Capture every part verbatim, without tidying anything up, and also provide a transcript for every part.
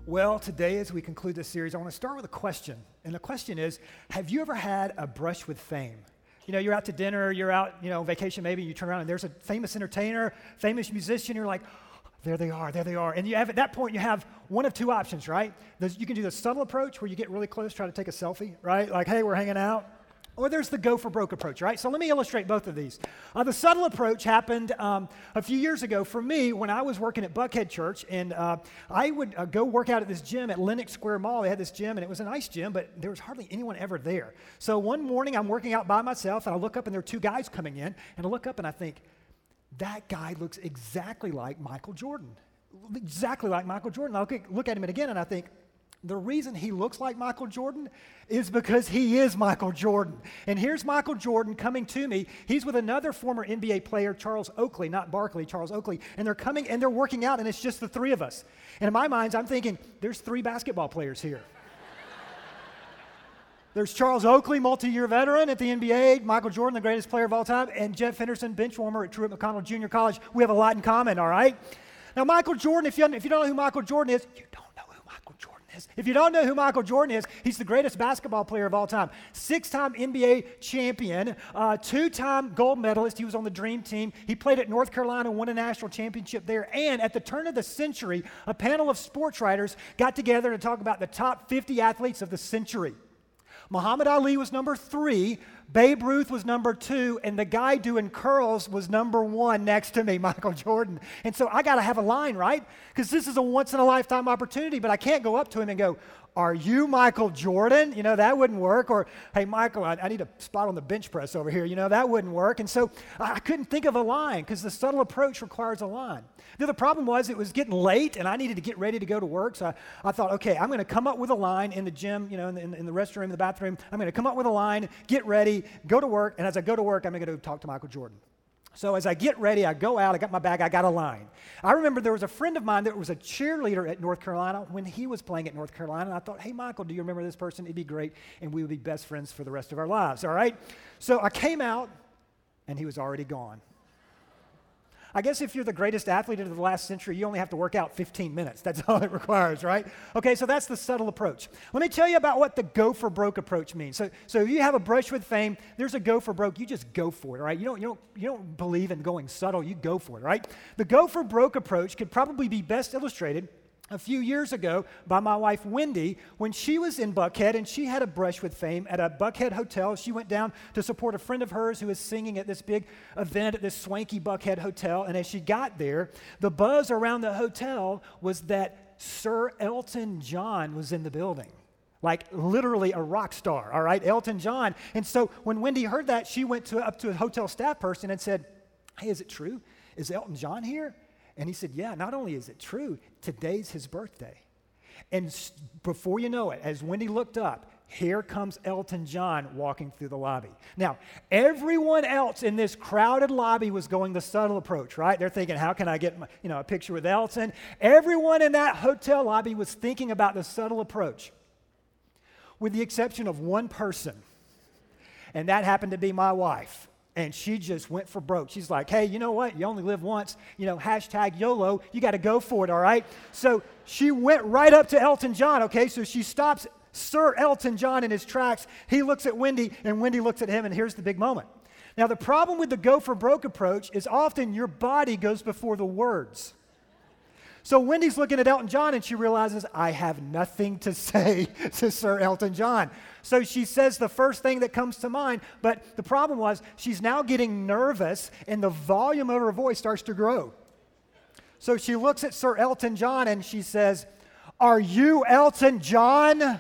Well, today as we conclude this series, I want to start with a question. And the question is, have you ever had a brush with fame? You know, you're out to dinner, you're out, you know, vacation maybe, you turn around and there's a famous entertainer, famous musician, you're like, oh, there they are, there they are. And you have, at that point, you have one of two options, right? There's, you can do the subtle approach where you get really close, try to take a selfie, right? Like, hey, we're hanging out. Or there's the go for broke approach, right? So let me illustrate both of these. Uh, the subtle approach happened um, a few years ago for me when I was working at Buckhead Church, and uh, I would uh, go work out at this gym at Lenox Square Mall. They had this gym, and it was a nice gym, but there was hardly anyone ever there. So one morning, I'm working out by myself, and I look up, and there are two guys coming in, and I look up, and I think, that guy looks exactly like Michael Jordan. Exactly like Michael Jordan. I look at, look at him again, and I think, the reason he looks like Michael Jordan is because he is Michael Jordan. And here's Michael Jordan coming to me. He's with another former N B A player, Charles Oakley, not Barkley, Charles Oakley. And they're coming and they're working out, and it's just the three of us. And in my mind, I'm thinking, there's three basketball players here. There's Charles Oakley, multi-year veteran at the N B A, Michael Jordan, the greatest player of all time, and Jeff Henderson, bench warmer at Truett McConnell Junior College. We have a lot in common, all right? Now, Michael Jordan, if you, if you don't know who Michael Jordan is, you don't know who Michael Jordan is. If you don't know who Michael Jordan is, he's the greatest basketball player of all time. Six-time N B A champion, uh, two-time gold medalist. He was on the Dream Team. He played at North Carolina, won a national championship there. And at the turn of the century, a panel of sports writers got together to talk about the top fifty athletes of the century. Muhammad Ali was number three, Babe Ruth was number two, and the guy doing curls was number one next to me, Michael Jordan. And so I got to have a line, right? Because this is a once-in-a-lifetime opportunity, but I can't go up to him and go, are you Michael Jordan? You know, that wouldn't work. Or, hey, Michael, I, I need a spot on the bench press over here. You know, that wouldn't work. And so I, I couldn't think of a line because the subtle approach requires a line. The other problem was it was getting late, and I needed to get ready to go to work. So I, I thought, okay, I'm going to come up with a line in the gym, you know, in the, in, in the restroom, in the bathroom. I'm going to come up with a line, get ready, go to work. And as I go to work, I'm going to go talk to Michael Jordan. So as I get ready, I go out, I got my bag, I got a line. I remember there was a friend of mine that was a cheerleader at North Carolina when he was playing at North Carolina, and I thought, hey, Michael, do you remember this person? It'd be great, and we would be best friends for the rest of our lives, all right? So I came out, and he was already gone. I guess if you're the greatest athlete of the last century, you only have to work out fifteen minutes. That's all it requires, right? Okay, so that's the subtle approach. Let me tell you about what the go for broke approach means. So, so if you have a brush with fame, there's a go for broke. You just go for it, all right? You don't, you don't, you don't believe in going subtle. You go for it, all right? The go for broke approach could probably be best illustrated a few years ago by my wife, Wendy, when she was in Buckhead and she had a brush with fame at a Buckhead hotel. She went down to support a friend of hers who was singing at this big event at this swanky Buckhead hotel. And as she got there, the buzz around the hotel was that Sir Elton John was in the building. Like literally a rock star, all right, Elton John. And so when Wendy heard that, she went to, up to a hotel staff person and said, hey, is it true? Is Elton John here? And he said, yeah, not only is it true, today's his birthday. And s- before you know it, as Wendy looked up, here comes Elton John walking through the lobby. Now, everyone else in this crowded lobby was going the subtle approach, right? They're thinking, how can I get my, you know, a picture with Elton? Everyone in that hotel lobby was thinking about the subtle approach, with the exception of one person, and that happened to be my wife. And she just went for broke. She's like, hey, you know what? You only live once. You know, hashtag YOLO. You got to go for it, all right? So she went right up to Elton John, okay? So she stops Sir Elton John in his tracks. He looks at Wendy, and Wendy looks at him, and here's the big moment. Now, the problem with the go for broke approach is often your body goes before the words. So Wendy's looking at Elton John, and she realizes, I have nothing to say to Sir Elton John. So she says the first thing that comes to mind, but the problem was she's now getting nervous, and the volume of her voice starts to grow. So she looks at Sir Elton John, and she says, are you Elton John?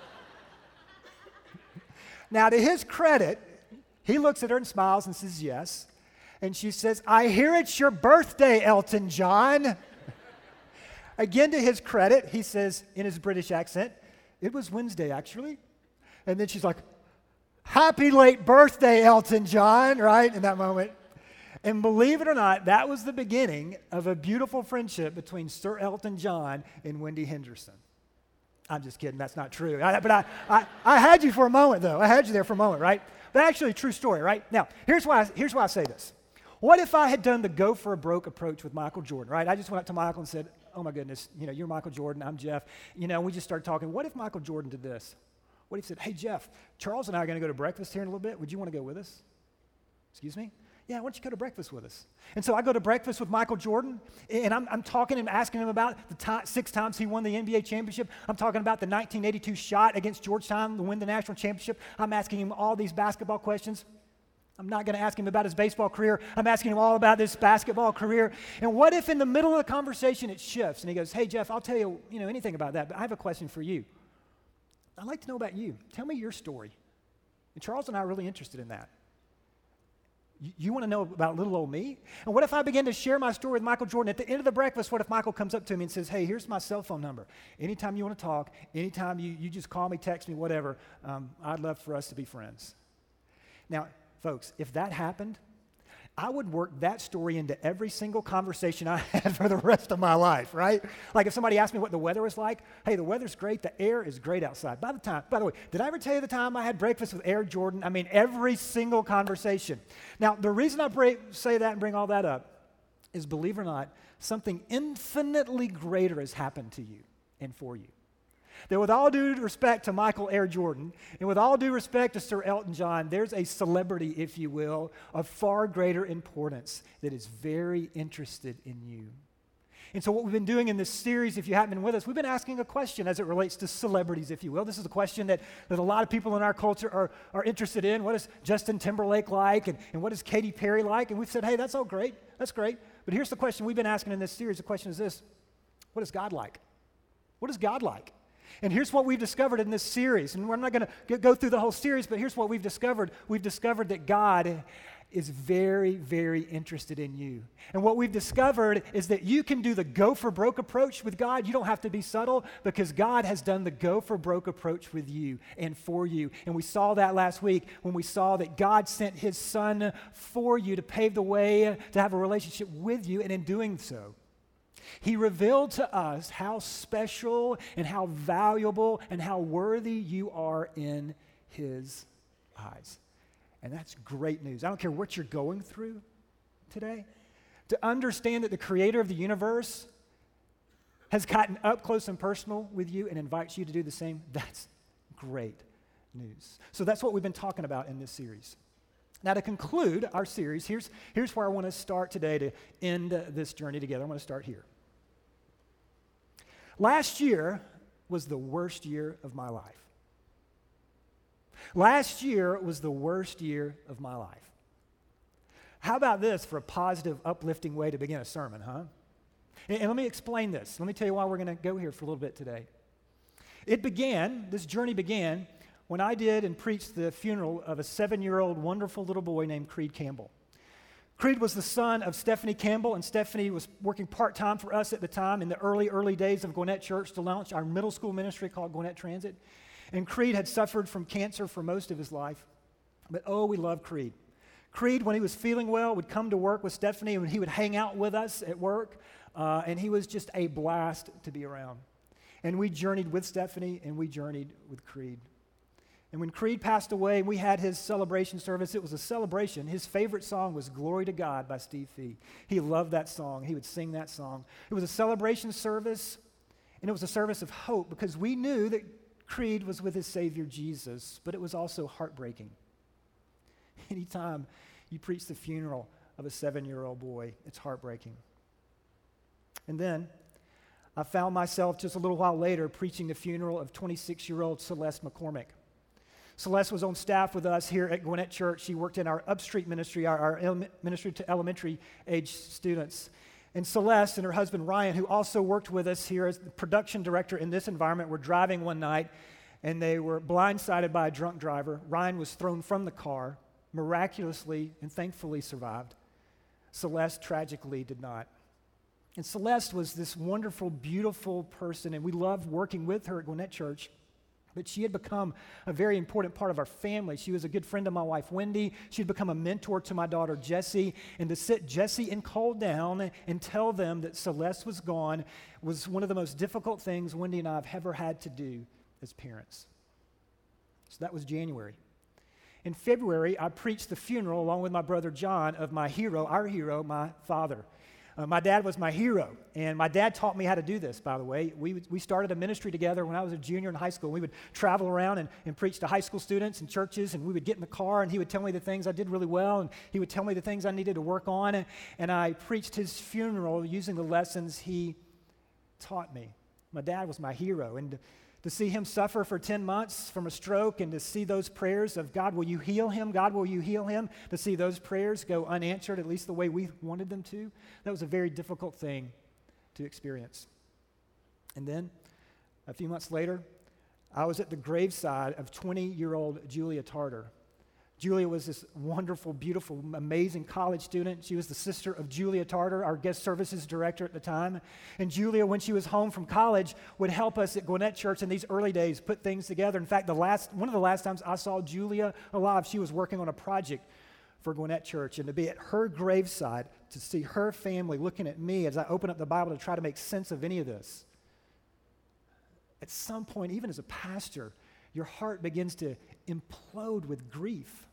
Now, to his credit, he looks at her and smiles and says, yes. And she says, I hear it's your birthday, Elton John. Again, to his credit, he says in his British accent, it was Wednesday, actually. And then she's like, happy late birthday, Elton John, right, in that moment. And believe it or not, that was the beginning of a beautiful friendship between Sir Elton John and Wendy Henderson. I'm just kidding, that's not true. I, but I, I, I had you for a moment, though. I had you there for a moment, right? But actually, true story, right? Now, here's why I, here's why I say this. What if I had done the go for a broke approach with Michael Jordan, right? I just went up to Michael and said, oh my goodness, you know, you're Michael Jordan, I'm Jeff. You know, we just started talking, what if Michael Jordan did this? What if he said, hey, Jeff, Charles and I are going to go to breakfast here in a little bit. Would you want to go with us? Excuse me? Yeah, why don't you go to breakfast with us? And so I go to breakfast with Michael Jordan, and I'm, I'm talking and asking him about the time, six times he won the N B A championship. I'm talking about the nineteen eighty-two shot against Georgetown to win the national championship. I'm asking him all these basketball questions. I'm not going to ask him about his baseball career. I'm asking him all about this basketball career. And what if in the middle of the conversation it shifts, and he goes, hey, Jeff, I'll tell you, you know, anything about that, but I have a question for you. I'd like to know about you. Tell me your story. And Charles and I are really interested in that. You, you want to know about little old me? And what if I begin to share my story with Michael Jordan? At the end of the breakfast, what if Michael comes up to me and says, hey, here's my cell phone number. Anytime you want to talk, anytime you, you just call me, text me, whatever, um, I'd love for us to be friends. Now, folks, if that happened, I would work that story into every single conversation I had for the rest of my life, right? Like if somebody asked me what the weather was like, hey, the weather's great, the air is great outside. By the time, by the way, did I ever tell you the time I had breakfast with Air Jordan? I mean, every single conversation. Now, the reason I bring, say that and bring all that up is, believe it or not, something infinitely greater has happened to you and for you. That with all due respect to Michael Air Jordan, and with all due respect to Sir Elton John, there's a celebrity, if you will, of far greater importance that is very interested in you. And so what we've been doing in this series, if you haven't been with us, we've been asking a question as it relates to celebrities, if you will. This is a question that, that a lot of people in our culture are, are interested in. What is Justin Timberlake like, and, and what is Katy Perry like? And we've said, hey, that's all great. That's great. But here's the question we've been asking in this series. The question is this: what is God like? What is God like? And here's what we've discovered in this series. And we're not going to go through the whole series, but here's what we've discovered. We've discovered that God is very, very interested in you. And what we've discovered is that you can do the go for broke approach with God. You don't have to be subtle, because God has done the go for broke approach with you and for you. And we saw that last week when we saw that God sent his son for you to pave the way to have a relationship with you. And in doing so, he revealed to us how special and how valuable and how worthy you are in his eyes. And that's great news. I don't care what you're going through today. To understand that the creator of the universe has gotten up close and personal with you and invites you to do the same, that's great news. So that's what we've been talking about in this series. Now, to conclude our series, here's, here's where I want to start today to end uh, this journey together. I want to start here. Last year was the worst year of my life. Last year was the worst year of my life. How about this for a positive, uplifting way to begin a sermon, huh? And, and let me explain this. Let me tell you why we're going to go here for a little bit today. It began, this journey began, when I did and preached the funeral of a seven-year-old wonderful little boy named Creed Campbell. Creed was the son of Stephanie Campbell, and Stephanie was working part-time for us at the time in the early, early days of Gwinnett Church to launch our middle school ministry called Gwinnett Transit. And Creed had suffered from cancer for most of his life. But oh, we love Creed. Creed, when he was feeling well, would come to work with Stephanie, and he would hang out with us at work, uh, and he was just a blast to be around. And we journeyed with Stephanie, and we journeyed with Creed. And when Creed passed away and we had his celebration service, it was a celebration. His favorite song was Glory to God by Steve Fee. He loved that song. He would sing that song. It was a celebration service, and it was a service of hope, because we knew that Creed was with his Savior Jesus, but it was also heartbreaking. Anytime you preach the funeral of a seven-year-old boy, it's heartbreaking. And then I found myself just a little while later preaching the funeral of twenty-six-year-old Celeste McCormick. Celeste was on staff with us here at Gwinnett Church. She worked in our Upstreet ministry, our, our ele- ministry to elementary age students. And Celeste and her husband Ryan, who also worked with us here as the production director in this environment, were driving one night, and they were blindsided by a drunk driver. Ryan was thrown from the car, miraculously and thankfully survived. Celeste tragically did not. And Celeste was this wonderful, beautiful person, and we loved working with her at Gwinnett Church. But she had become a very important part of our family. She was a good friend of my wife, Wendy. She had become a mentor to my daughter, Jessie. And to sit Jessie and Cole down and tell them that Celeste was gone was one of the most difficult things Wendy and I have ever had to do as parents. So that was January. In February, I preached the funeral along with my brother John of my hero, our hero, my father. Uh, my dad was my hero, and my dad taught me how to do this, by the way. We, we started a ministry together when I was a junior in high school. We would travel around and, and preach to high school students and churches, and we would get in the car, and he would tell me the things I did really well, and he would tell me the things I needed to work on, and, and I preached his funeral using the lessons he taught me. My dad was my hero, and to see him suffer for ten months from a stroke and to see those prayers of, God, will you heal him? God, will you heal him? To see those prayers go unanswered, at least the way we wanted them to, that was a very difficult thing to experience. And then, a few months later, I was at the graveside of twenty-year-old Julia Tarter. Julia was this wonderful, beautiful, amazing college student. She was the sister of Julia Tarter, our guest services director at the time. And Julia, when she was home from college, would help us at Gwinnett Church in these early days put things together. In fact, the last one of the last times I saw Julia alive, she was working on a project for Gwinnett Church. And to be at her graveside, to see her family looking at me as I open up the Bible to try to make sense of any of this, at some point, even as a pastor, your heart begins to implode with grief.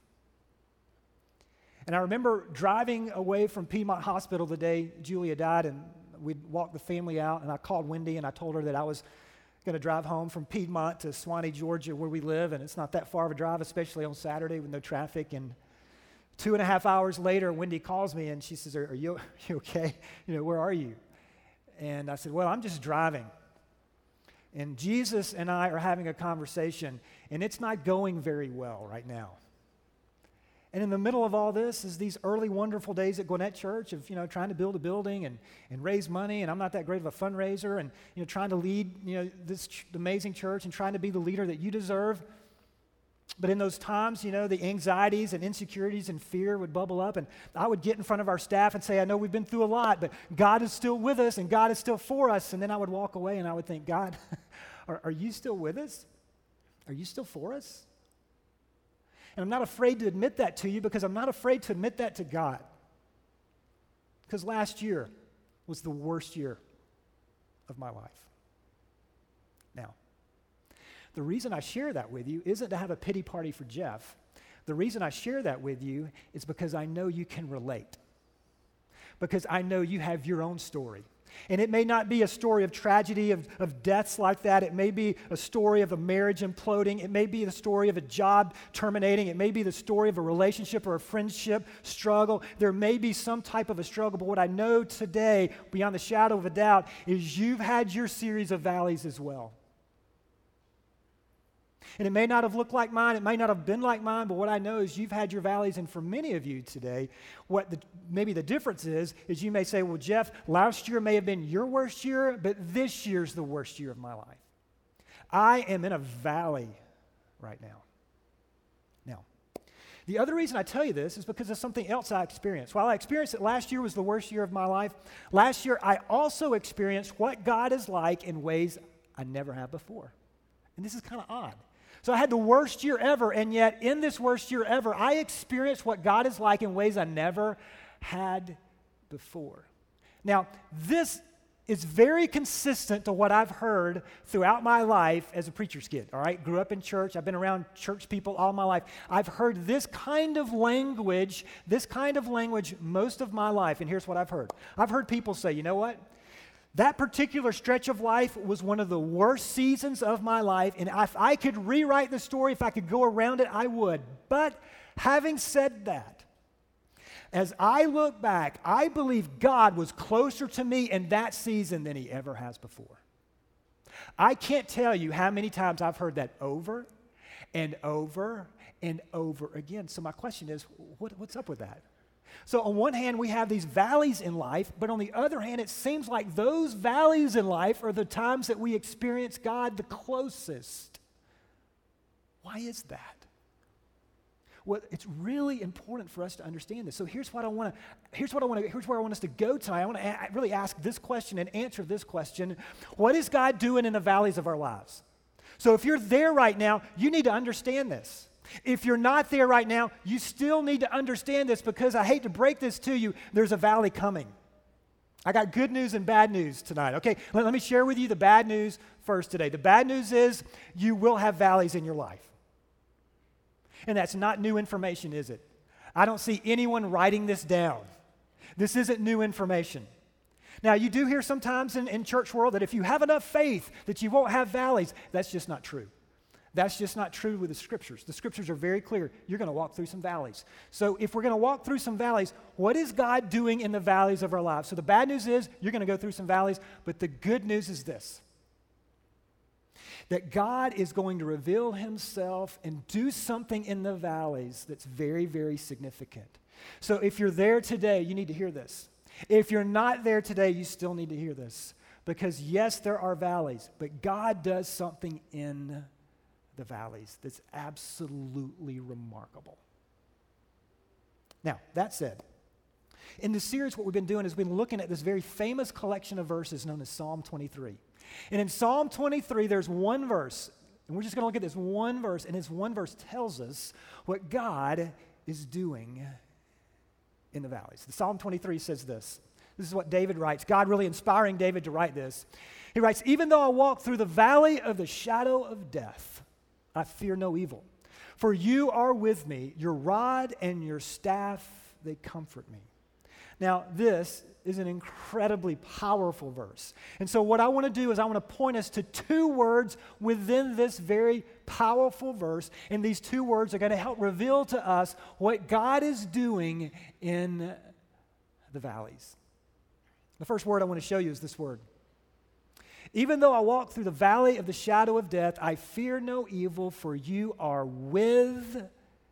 And I remember driving away from Piedmont Hospital the day Julia died, and we'd walked the family out, and I called Wendy, and I told her that I was going to drive home from Piedmont to Swanee, Georgia, where we live, and it's not that far of a drive, especially on Saturday with no traffic. And two and a half hours later, Wendy calls me, and she says, are, are you, are you okay? You know, where are you? And I said, well, I'm just driving. And Jesus and I are having a conversation, and it's not going very well right now. And in the middle of all this is these early wonderful days at Gwinnett Church of, you know, trying to build a building and, and raise money, and I'm not that great of a fundraiser, and, you know, trying to lead, you know, this ch- amazing church and trying to be the leader that you deserve. But in those times, you know, the anxieties and insecurities and fear would bubble up, and I would get in front of our staff and say, I know we've been through a lot, but God is still with us, and God is still for us. And then I would walk away, and I would think, God, are, are you still with us? Are you still for us? And I'm not afraid to admit that to you, because I'm not afraid to admit that to God. Because last year was the worst year of my life. Now, the reason I share that with you isn't to have a pity party for Jeff. The reason I share that with you is because I know you can relate. Because I know you have your own story. And it may not be a story of tragedy, of, of deaths like that. It may be a story of a marriage imploding. It may be the story of a job terminating. It may be the story of a relationship or a friendship struggle. There may be some type of a struggle, but what I know today, beyond the shadow of a doubt, is you've had your series of valleys as well. And it may not have looked like mine, it may not have been like mine, but what I know is you've had your valleys, and for many of you today, what the, maybe the difference is, is you may say, well, Jeff, last year may have been your worst year, but this year's the worst year of my life. I am in a valley right now. Now, the other reason I tell you this is because of something else I experienced. While I experienced that last year was the worst year of my life, last year I also experienced what God is like in ways I never have before. And this is kind of odd. So I had the worst year ever, and yet in this worst year ever, I experienced what God is like in ways I never had before. Now, this is very consistent to what I've heard throughout my life as a preacher's kid, all right? Grew up in church. I've been around church people all my life. I've heard this kind of language, this kind of language most of my life, and here's what I've heard. I've heard people say, you know what? That particular stretch of life was one of the worst seasons of my life, and if I could rewrite the story, if I could go around it, I would. But having said that, as I look back, I believe God was closer to me in that season than he ever has before. I can't tell you how many times I've heard that over and over and over again. So my question is, what, what's up with that? So on one hand, we have these valleys in life, but on the other hand, it seems like those valleys in life are the times that we experience God the closest. Why is that? Well, it's really important for us to understand this. So here's what I want to, here's what I want to, here's where I want us to go tonight. I want to a- really ask this question and answer this question. What is God doing in the valleys of our lives? So if you're there right now, you need to understand this. If you're not there right now, you still need to understand this, because I hate to break this to you, there's a valley coming. I got good news and bad news tonight, okay? Let, let me share with you the bad news first today. The bad news is you will have valleys in your life. And that's not new information, is it? I don't see anyone writing this down. This isn't new information. Now, you do hear sometimes in, in church world that if you have enough faith that you won't have valleys. That's just not true. That's just not true with the Scriptures. The Scriptures are very clear. You're going to walk through some valleys. So if we're going to walk through some valleys, what is God doing in the valleys of our lives? So the bad news is you're going to go through some valleys, but the good news is this, that God is going to reveal himself and do something in the valleys that's very, very significant. So if you're there today, you need to hear this. If you're not there today, you still need to hear this. Because yes, there are valleys, but God does something in the valleys that's absolutely remarkable. Now, that said, in this series, what we've been doing is we've been looking at this very famous collection of verses known as Psalm twenty-three. And in Psalm twenty-three, there's one verse, and we're just going to look at this one verse, and this one verse tells us what God is doing in the valleys. The Psalm twenty-three says this. This is what David writes, God really inspiring David to write this. He writes, even though I walk through the valley of the shadow of death, I fear no evil, for you are with me. Your rod and your staff, they comfort me. Now, this is an incredibly powerful verse. And so what I want to do is I want to point us to two words within this very powerful verse, and these two words are going to help reveal to us what God is doing in the valleys. The first word I want to show you is this word. Even though I walk through the valley of the shadow of death, I fear no evil, for you are with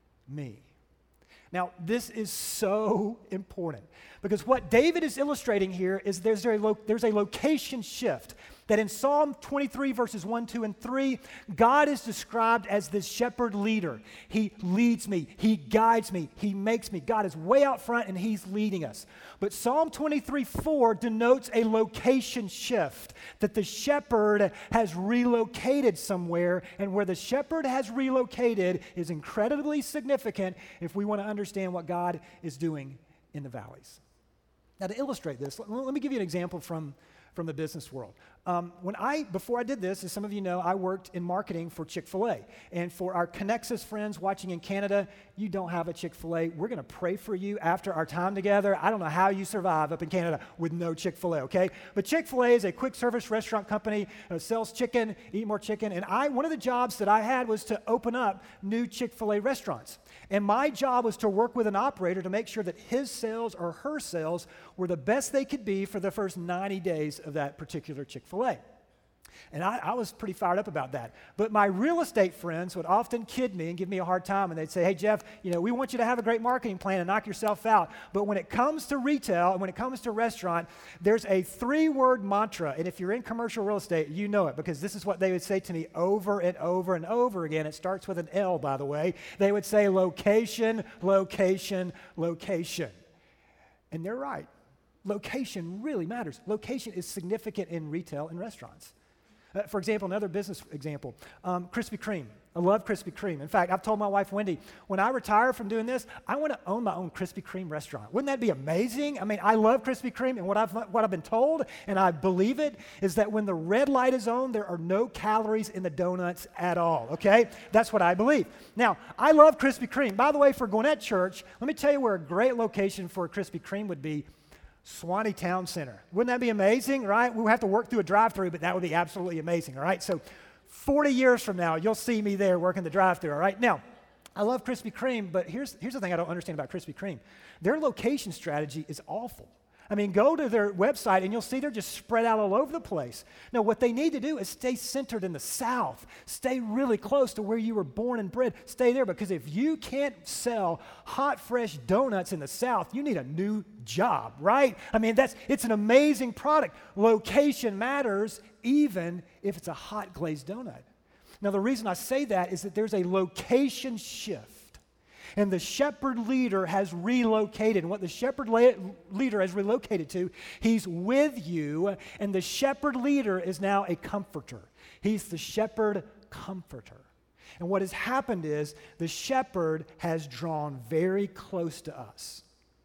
me. Now, this is so important because what David is illustrating here is there's a, lo- there's a location shift. That in Psalm twenty-three, verses one, two, and three, God is described as this shepherd leader. He leads me. He guides me. He makes me. God is way out front, and he's leading us. But Psalm twenty-three, four denotes a location shift, that the shepherd has relocated somewhere, and where the shepherd has relocated is incredibly significant if we want to understand what God is doing in the valleys. Now, to illustrate this, let, let me give you an example from from the business world. Um, when I, before I did this, as some of you know, I worked in marketing for Chick-fil-A. And for our Connexus friends watching in Canada, you don't have a Chick-fil-A. We're going to pray for you after our time together. I don't know how you survive up in Canada with no Chick-fil-A, okay? But Chick-fil-A is a quick service restaurant company, uh, sells chicken, eat more chicken. And I, one of the jobs that I had was to open up new Chick-fil-A restaurants. And my job was to work with an operator to make sure that his sales or her sales were the best they could be for the first ninety days of that particular Chick-fil-A. And I, I was pretty fired up about that. But my real estate friends would often kid me and give me a hard time, and they'd say, hey, Jeff, you know, we want you to have a great marketing plan and knock yourself out. But when it comes to retail and when it comes to restaurant, there's a three-word mantra. And if you're in commercial real estate, you know it, because this is what they would say to me over and over and over again. It starts with an L, by the way. They would say location, location, location. And they're right. Location really matters. Location is significant in retail and restaurants. Uh, for example, another business example, um, Krispy Kreme. I love Krispy Kreme. In fact, I've told my wife, Wendy, when I retire from doing this, I want to own my own Krispy Kreme restaurant. Wouldn't that be amazing? I mean, I love Krispy Kreme, and what I've, what I've been told, and I believe it, is that when the red light is on, there are no calories in the donuts at all, okay? That's what I believe. Now, I love Krispy Kreme. By the way, for Gwinnett Church, let me tell you where a great location for a Krispy Kreme would be. Swanee Town Center. Wouldn't that be amazing, right? We would have to work through a drive-through, but that would be absolutely amazing, all right? So forty years from now, you'll see me there working the drive-through, all right? Now, I love Krispy Kreme, but here's, here's the thing I don't understand about Krispy Kreme. Their location strategy is awful. I mean, go to their website and you'll see they're just spread out all over the place. No, what they need to do is stay centered in the South. Stay really close to where you were born and bred. Stay there, because if you can't sell hot, fresh donuts in the South, you need a new job, right? I mean, that's it's an amazing product. Location matters even if it's a hot glazed donut. Now, the reason I say that is that there's a location shift. And the shepherd leader has relocated. And what the shepherd la- leader has relocated to, he's with you, and the shepherd leader is now a comforter. He's the shepherd comforter. And what has happened is the shepherd has drawn very close to us.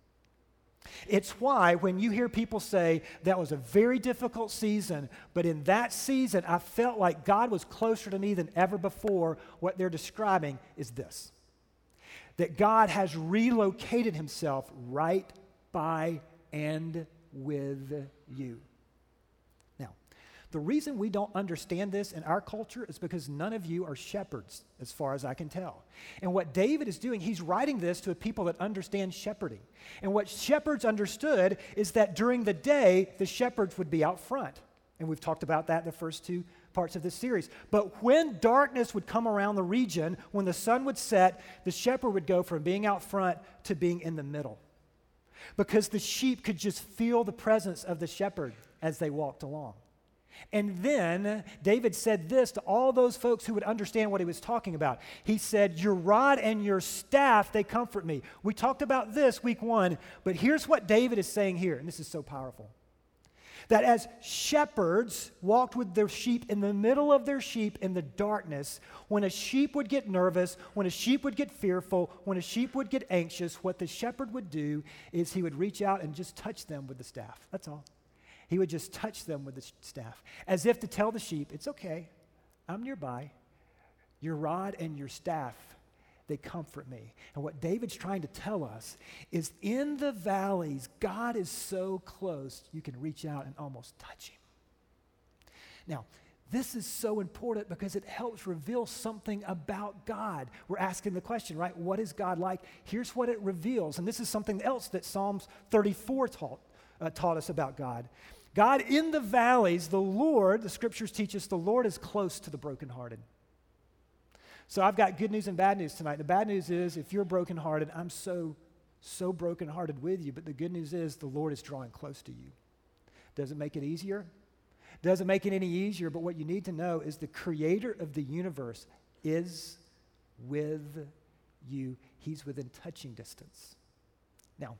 It's why when you hear people say, that was a very difficult season, but in that season I felt like God was closer to me than ever before, what they're describing is this. That God has relocated himself right by and with you. Now, the reason we don't understand this in our culture is because none of you are shepherds, as far as I can tell. And what David is doing, he's writing this to a people that understand shepherding. And what shepherds understood is that during the day, the shepherds would be out front. And we've talked about that in the first two parts of this series. But when darkness would come around the region, when the sun would set, the shepherd would go from being out front to being in the middle. Because the sheep could just feel the presence of the shepherd as they walked along. And then David said this to all those folks who would understand what he was talking about. He said, your rod and your staff, they comfort me. We talked about this week one, but here's what David is saying here, and this is so powerful. That as shepherds walked with their sheep in the middle of their sheep in the darkness, when a sheep would get nervous, when a sheep would get fearful, when a sheep would get anxious, what the shepherd would do is he would reach out and just touch them with the staff. That's all. He would just touch them with the staff, as if to tell the sheep, it's okay, I'm nearby. Your rod and your staff, they comfort me. And what David's trying to tell us is in the valleys, God is so close, you can reach out and almost touch him. Now, this is so important because it helps reveal something about God. We're asking the question, right? What is God like? Here's what it reveals. And this is something else that Psalms thirty-four taught, uh, taught us about God. God in the valleys, the Lord, the scriptures teach us, the Lord is close to the brokenhearted. So I've got good news and bad news tonight. The bad news is if you're brokenhearted, I'm so, so brokenhearted with you. But the good news is the Lord is drawing close to you. Does it make it easier? Doesn't make it any easier, but what you need to know is the creator of the universe is with you. He's within touching distance. Now,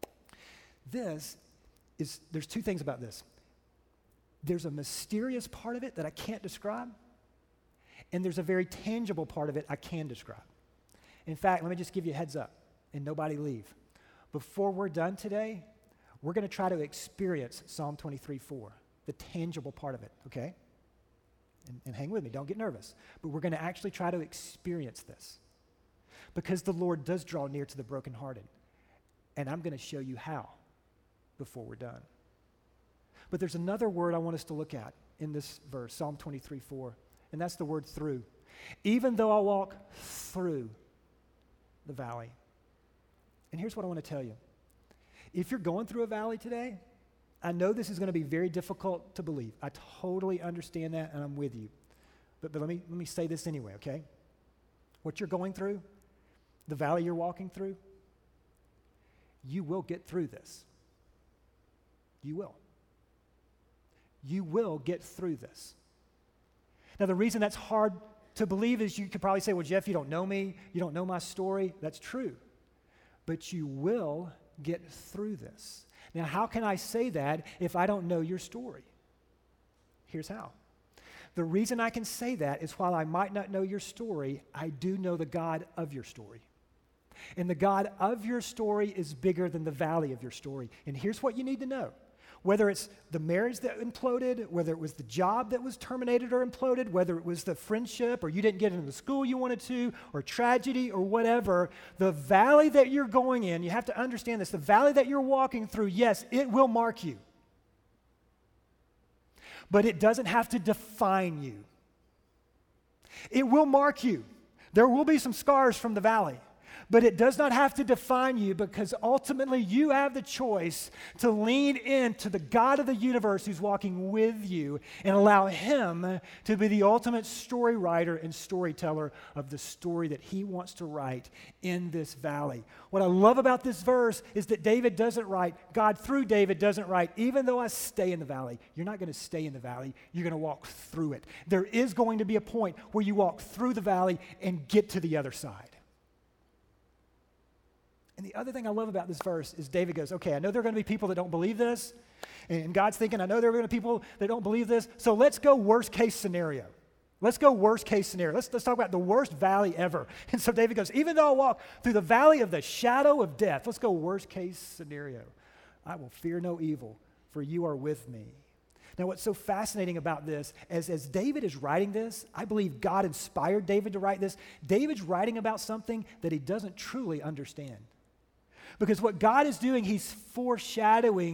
this is, there's two things about this. There's a mysterious part of it that I can't describe, and there's a very tangible part of it I can describe. In fact, let me just give you a heads up, and nobody leave. Before we're done today, we're going to try to experience Psalm twenty-three four, the tangible part of it, okay? And, and hang with me, don't get nervous. But we're going to actually try to experience this because the Lord does draw near to the brokenhearted, and I'm going to show you how before we're done. But there's another word I want us to look at in this verse, Psalm twenty-three four, and that's the word through. Even though I walk through the valley. And here's what I want to tell you. If you're going through a valley today, I know this is going to be very difficult to believe. I totally understand that, and I'm with you. But, but let me, let me say this anyway, okay? What you're going through, the valley you're walking through, you will get through this. You will. You will get through this. Now, the reason that's hard to believe is you could probably say, well, Jeff, you don't know me. You don't know my story. That's true. But you will get through this. Now, how can I say that if I don't know your story? Here's how. The reason I can say that is while I might not know your story, I do know the God of your story. And the God of your story is bigger than the valley of your story. And here's what you need to know. Whether it's the marriage that imploded, whether it was the job that was terminated or imploded, whether it was the friendship or you didn't get into the school you wanted to, or tragedy or whatever, the valley that you're going in, you have to understand this, the valley that you're walking through, yes, it will mark you. But it doesn't have to define you. It will mark you. There will be some scars from the valley. But it does not have to define you because ultimately you have the choice to lean into the God of the universe who's walking with you and allow him to be the ultimate story writer and storyteller of the story that he wants to write in this valley. What I love about this verse is that David doesn't write, God through David doesn't write, even though I stay in the valley. You're not going to stay in the valley. You're going to walk through it. There is going to be a point where you walk through the valley and get to the other side. And the other thing I love about this verse is David goes, okay, I know there are going to be people that don't believe this. And God's thinking, I know there are going to be people that don't believe this. So let's go worst case scenario. Let's go worst case scenario. Let's, let's talk about the worst valley ever. And so David goes, even though I walk through the valley of the shadow of death, let's go worst case scenario. I will fear no evil, for you are with me. Now, what's so fascinating about this, as, as David is writing this, I believe God inspired David to write this. David's writing about something that he doesn't truly understand. Because what God is doing, he's foreshadowing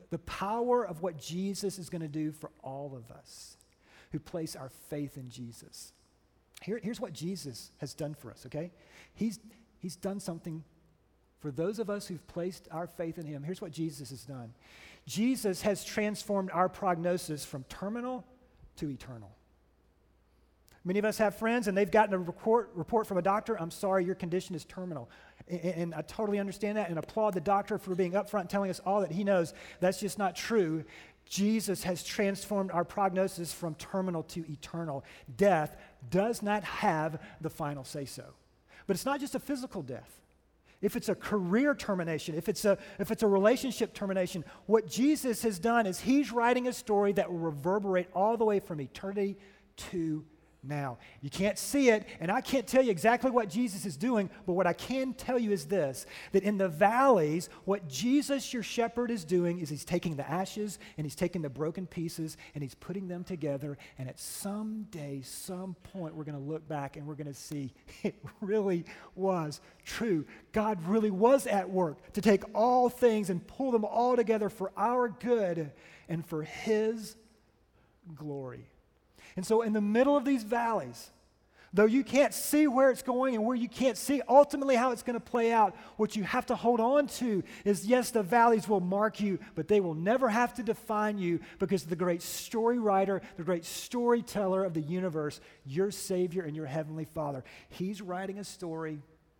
the power of what Jesus is going to do for all of us who place our faith in Jesus. Here, here's what Jesus has done for us, okay? He's, he's done something for those of us who've placed our faith in him. Here's what Jesus has done. Jesus has transformed our prognosis from terminal to eternal. Many of us have friends and they've gotten a report, report from a doctor, I'm sorry, your condition is terminal. And, and I totally understand that and applaud the doctor for being upfront and telling us all that he knows. That's just not true. Jesus has transformed our prognosis from terminal to eternal. Death does not have the final say-so. But it's not just a physical death. If it's a career termination, if it's a, if it's a relationship termination, what Jesus has done is he's writing a story that will reverberate all the way from eternity to now. You can't see it, and I can't tell you exactly what Jesus is doing, but what I can tell you is this, that in the valleys, what Jesus, your shepherd, is doing is he's taking the ashes and he's taking the broken pieces and he's putting them together, and at some day, some point, we're going to look back and we're going to see it really was true. God really was at work to take all things and pull them all together for our good and for his glory. And so in the middle of these valleys, though you can't see where it's going and where you can't see ultimately how it's going to play out, what you have to hold on to is, yes, the valleys will mark you, but they will never have to define you, because the great story writer, the great storyteller of the universe, your Savior and your Heavenly Father, he's writing a story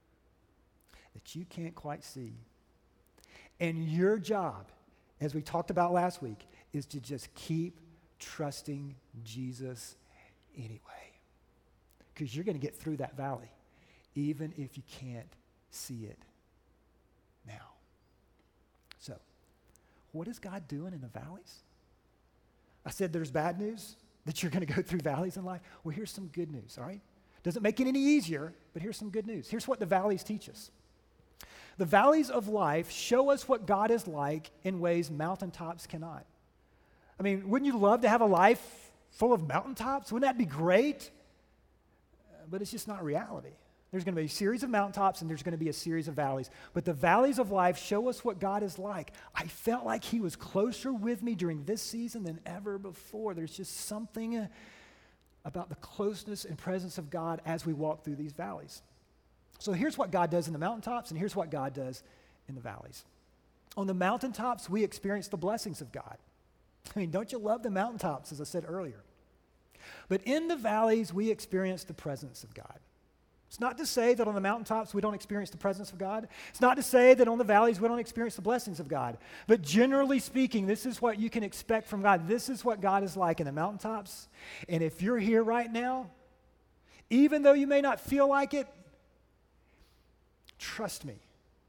that you can't quite see. And your job, as we talked about last week, is to just keep trusting Jesus anyway, because you're going to get through that valley even if you can't see it now. So, what is God doing in the valleys? I said there's bad news, that you're going to go through valleys in life. Well, here's some good news, all right? Doesn't make it any easier, but here's some good news. Here's what the valleys teach us. The valleys of life show us what God is like in ways mountaintops cannot. I mean, wouldn't you love to have a life full of mountaintops? Wouldn't that be great? Uh, but it's just not reality. There's going to be a series of mountaintops and there's going to be a series of valleys. But the valleys of life show us what God is like. I felt like he was closer with me during this season than ever before. There's just something about the closeness and presence of God as we walk through these valleys. So here's what God does in the mountaintops, and here's what God does in the valleys. On the mountaintops, we experience the blessings of God. I mean, don't you love the mountaintops, as I said earlier? But in the valleys, we experience the presence of God. It's not to say that on the mountaintops we don't experience the presence of God. It's not to say that on the valleys we don't experience the blessings of God. But generally speaking, this is what you can expect from God. This is what God is like in the mountaintops. And if you're here right now, even though you may not feel like it, trust me,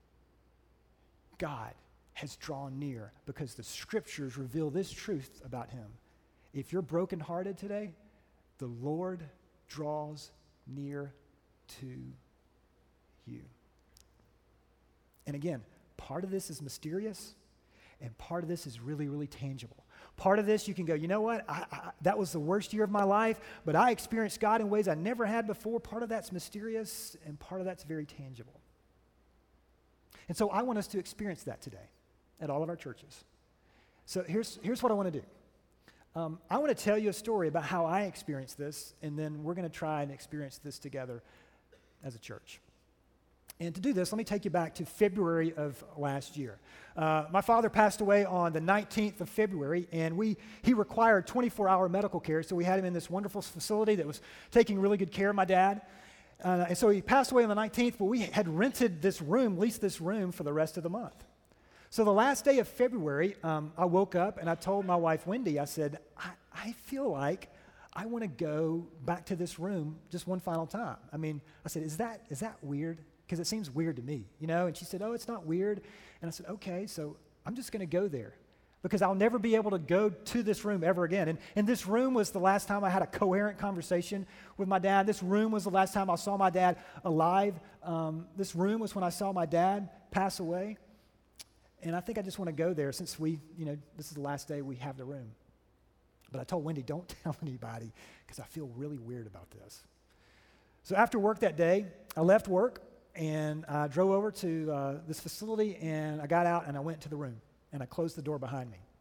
God has drawn near, because the scriptures reveal this truth about him. If you're brokenhearted today, the Lord draws near to you. And again, part of this is mysterious, and part of this is really, really tangible. Part of this, you can go, you know what, I, I, that was the worst year of my life, but I experienced God in ways I never had before. Part of that's mysterious, and part of that's very tangible. And so I want us to experience that today at all of our churches. So here's, here's what I want to do. Um, I want to tell you a story about how I experienced this, and then we're going to try and experience this together as a church. And to do this, let me take you back to February of last year. Uh, my father passed away on the nineteenth of February, and we he required twenty-four hour medical care, so we had him in this wonderful facility that was taking really good care of my dad. Uh, and so he passed away on the nineteenth, but we had rented this room, leased this room for the rest of the month. So the last day of February, um, I woke up and I told my wife, Wendy, I said, I, I feel like I want to go back to this room just one final time. I mean, I said, is that is that weird? Because it seems weird to me, you know? And she said, oh, it's not weird. And I said, okay, so I'm just going to go there, because I'll never be able to go to this room ever again. And, and this room was the last time I had a coherent conversation with my dad. This room was the last time I saw my dad alive. Um, this room was when I saw my dad pass away. And I think I just want to go there, since we, you know, this is the last day we have the room. But I told Wendy, don't tell anybody, because I feel really weird about this. So after work that day, I left work and I drove over to uh, this facility, and I got out and I went to the room and I closed the door behind me.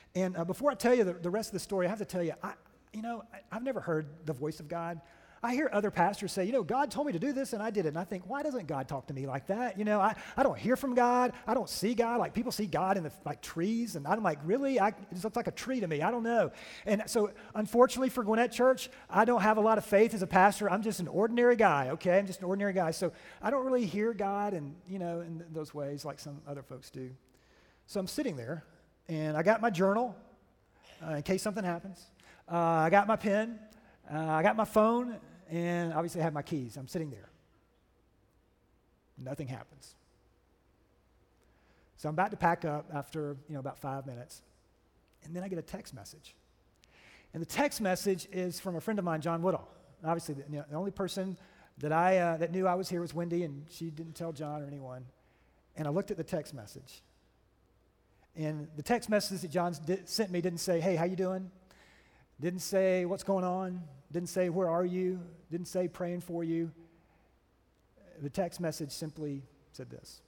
And uh, before I tell you the, the rest of the story, I have to tell you, I, you know, I, I've never heard the voice of God. I hear other pastors say, you know, God told me to do this and I did it. And I think, why doesn't God talk to me like that? You know, I, I don't hear from God. I don't see God. Like people see God in the like trees. And I'm like, really? I, it looks like a tree to me. I don't know. And so unfortunately for Gwinnett Church, I don't have a lot of faith as a pastor. I'm just an ordinary guy, okay? I'm just an ordinary guy. So I don't really hear God and, you know, in those ways like some other folks do. So I'm sitting there and I got my journal uh, in case something happens. Uh, I got my pen. Uh, I got my phone, and obviously I have my keys. I'm sitting there. Nothing happens. So I'm about to pack up after, you know, about five minutes, and then I get a text message. And the text message is from a friend of mine, John Woodall. Obviously, the, you know, the only person that I uh, that knew I was here was Wendy, and she didn't tell John or anyone. And I looked at the text message. And the text message that John did, sent me didn't say, hey, how you doing? Didn't say, what's going on? Didn't say, where are you? Didn't say, praying for you. The text message simply said this.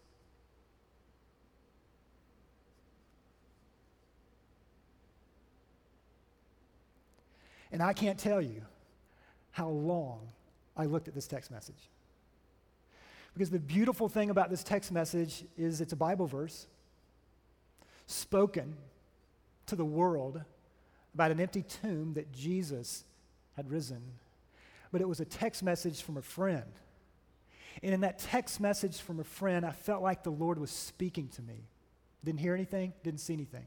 And I can't tell you how long I looked at this text message. Because the beautiful thing about this text message is it's a Bible verse spoken to the world about an empty tomb that Jesus had risen. But it was a text message from a friend. And in that text message from a friend, I felt like the Lord was speaking to me. Didn't hear anything, didn't see anything.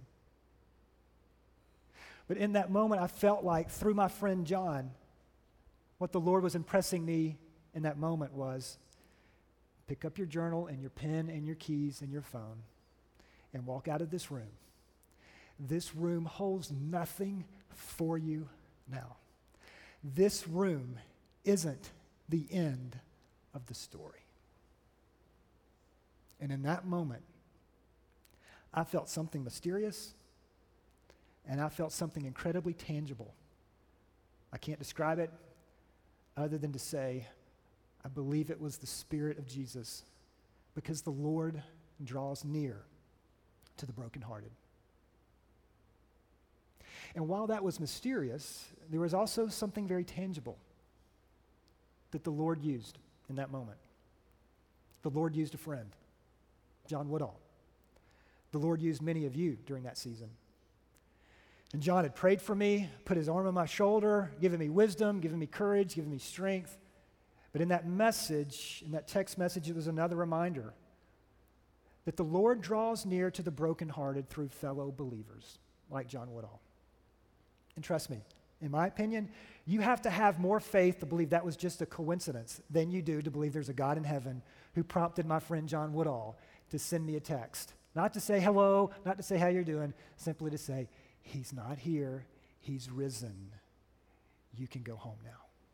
But in that moment, I felt like through my friend John, what the Lord was impressing me in that moment was, pick up your journal and your pen and your keys and your phone and walk out of this room. This room holds nothing for you now. This room isn't the end of the story. And in that moment, I felt something mysterious, and I felt something incredibly tangible. I can't describe it other than to say, I believe it was the Spirit of Jesus, because the Lord draws near to the brokenhearted. And while that was mysterious, there was also something very tangible that the Lord used in that moment. The Lord used a friend, John Woodall. The Lord used many of you during that season. And John had prayed for me, put his arm on my shoulder, given me wisdom, given me courage, given me strength. But in that message, in that text message, it was another reminder that the Lord draws near to the brokenhearted through fellow believers like John Woodall. And trust me, in my opinion, you have to have more faith to believe that was just a coincidence than you do to believe there's a God in heaven who prompted my friend John Woodall to send me a text. Not to say hello, not to say how you're doing, simply to say, he's not here, he's risen. You can go home now.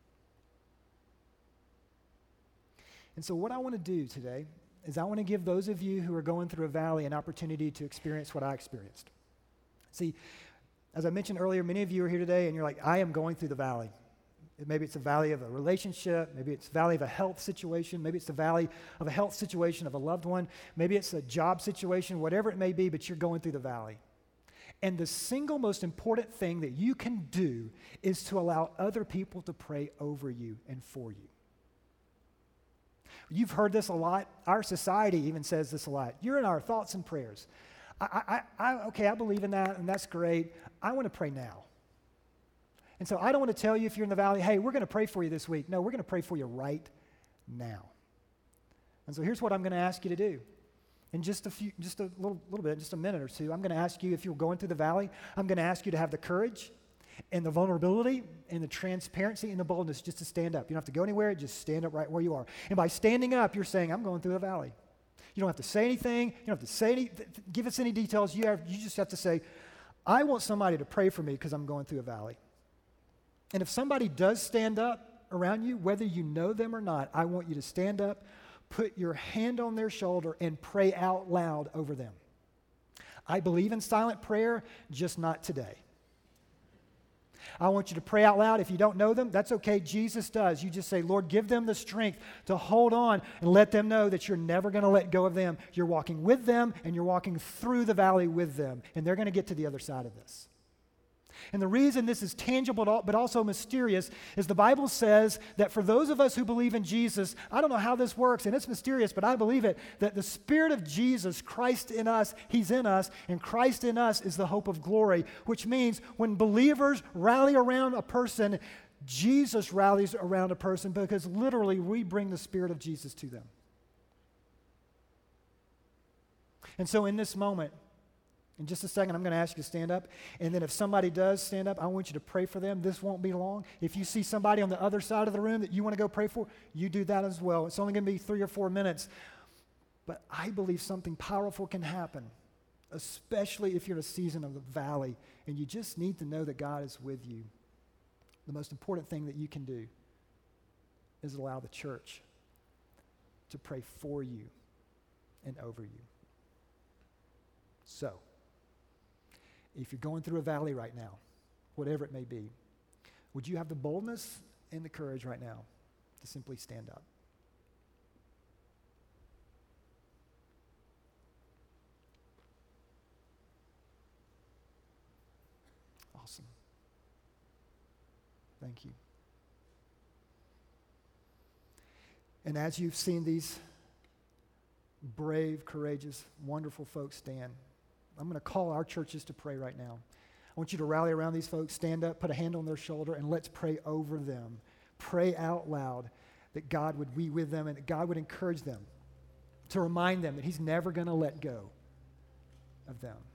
And so what I want to do today is I want to give those of you who are going through a valley an opportunity to experience what I experienced. See, as I mentioned earlier, many of you are here today and you're like, I am going through the valley. Maybe it's a valley of a relationship. Maybe it's a valley of a health situation. Maybe it's the valley of a health situation of a loved one. Maybe it's a job situation, whatever it may be, but you're going through the valley. And the single most important thing that you can do is to allow other people to pray over you and for you. You've heard this a lot. Our society even says this a lot. You're in our thoughts and prayers. I, I, I, okay, I believe in that, and that's great. I want to pray now. And so I don't want to tell you if you're in the valley, hey, we're going to pray for you this week. No, we're going to pray for you right now. And so here's what I'm going to ask you to do. In just a few, just a little, little bit, just a minute or two, I'm going to ask you if you're going through the valley, I'm going to ask you to have the courage and the vulnerability and the transparency and the boldness just to stand up. You don't have to go anywhere, just stand up right where you are. And by standing up, you're saying, I'm going through the valley. You don't have to say anything. You don't have to say any, give us any details. You, have, you just have to say, I want somebody to pray for me because I'm going through a valley. And if somebody does stand up around you, whether you know them or not, I want you to stand up, put your hand on their shoulder, and pray out loud over them. I believe in silent prayer, just not today. I want you to pray out loud. If you don't know them, that's okay. Jesus does. You just say, Lord, give them the strength to hold on and let them know that you're never going to let go of them. You're walking with them and you're walking through the valley with them, and they're going to get to the other side of this. And the reason this is tangible but also mysterious is the Bible says that for those of us who believe in Jesus, I don't know how this works, and it's mysterious, but I believe it, that the Spirit of Jesus, Christ in us, He's in us, and Christ in us is the hope of glory, which means when believers rally around a person, Jesus rallies around a person because literally we bring the Spirit of Jesus to them. And so in this moment, in just a second, I'm going to ask you to stand up. And then if somebody does stand up, I want you to pray for them. This won't be long. If you see somebody on the other side of the room that you want to go pray for, you do that as well. It's only going to be three or four minutes. But I believe something powerful can happen, especially if you're in a season of the valley and you just need to know that God is with you. The most important thing that you can do is allow the church to pray for you and over you. So, if you're going through a valley right now, whatever it may be, would you have the boldness and the courage right now to simply stand up? Awesome. Thank you. And as you've seen these brave, courageous, wonderful folks stand, I'm going to call our churches to pray right now. I want you to rally around these folks, stand up, put a hand on their shoulder, and let's pray over them. Pray out loud that God would be with them and that God would encourage them, to remind them that He's never going to let go of them.